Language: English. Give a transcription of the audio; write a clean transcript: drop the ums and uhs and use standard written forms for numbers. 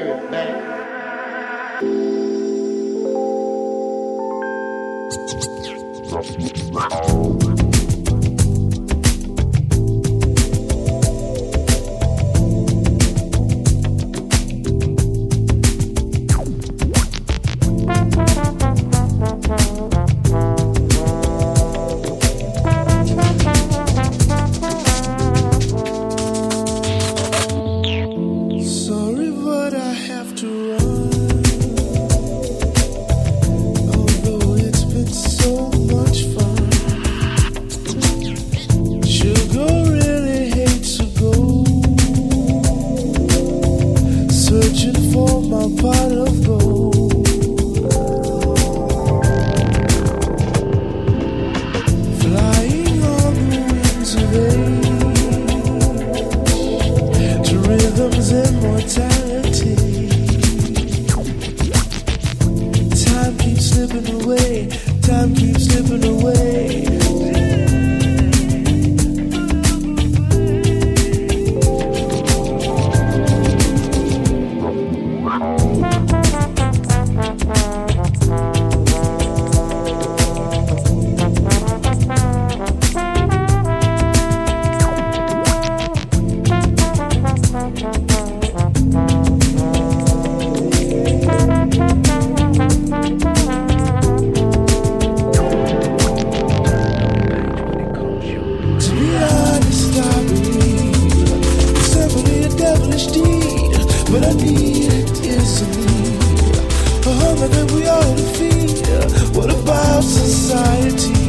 very bad. Sorry, but I have to run. Although it's been so much fun. Sugar really hates to go. Searching for my pot of gold. Flying on the wings of age to rhythms immortality. Time keeps slipping away. Time keeps slipping away. To be honest, I believe it's simply a devilish deed, but I need it instantly. A hunger that we ought to feed. What about society?